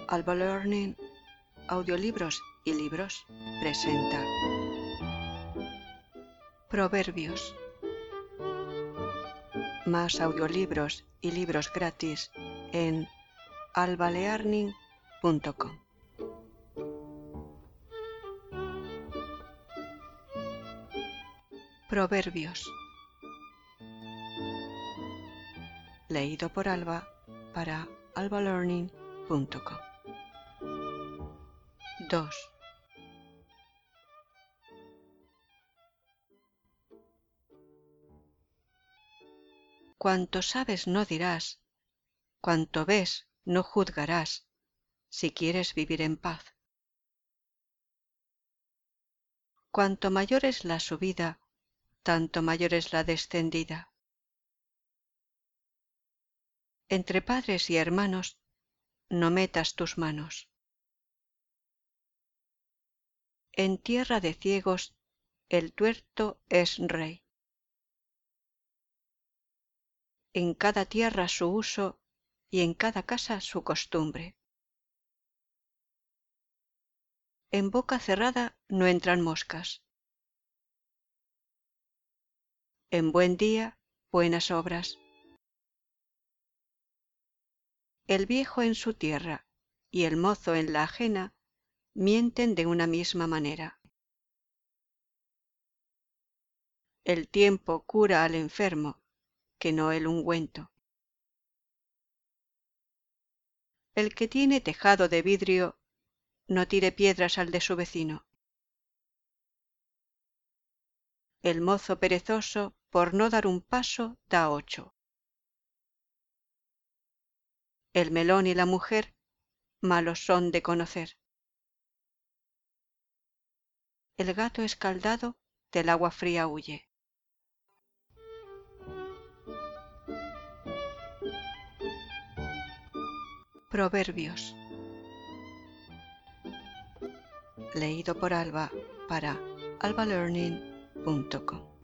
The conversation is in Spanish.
Alba Learning, audiolibros y libros presenta Proverbios. Más audiolibros y libros gratis en albalearning.com. Proverbios. Leído por Alba para albalearning.com. 2. Cuanto sabes no dirás, cuanto ves no juzgarás, si quieres vivir en paz. Cuanto mayor es la subida, tanto mayor es la descendida. Entre padres y hermanos, no metas tus manos. En tierra de ciegos, el tuerto es rey. En cada tierra su uso y en cada casa su costumbre. En boca cerrada no entran moscas. En buen día, buenas obras. El viejo en su tierra y el mozo en la ajena mienten de una misma manera. El tiempo cura al enfermo, que no el ungüento. El que tiene tejado de vidrio, no tire piedras al de su vecino. El mozo perezoso, por no dar un paso, da 8. El melón y la mujer, malos son de conocer. El gato escaldado del agua fría huye. Proverbios. Leído por Alba para albalearning.com.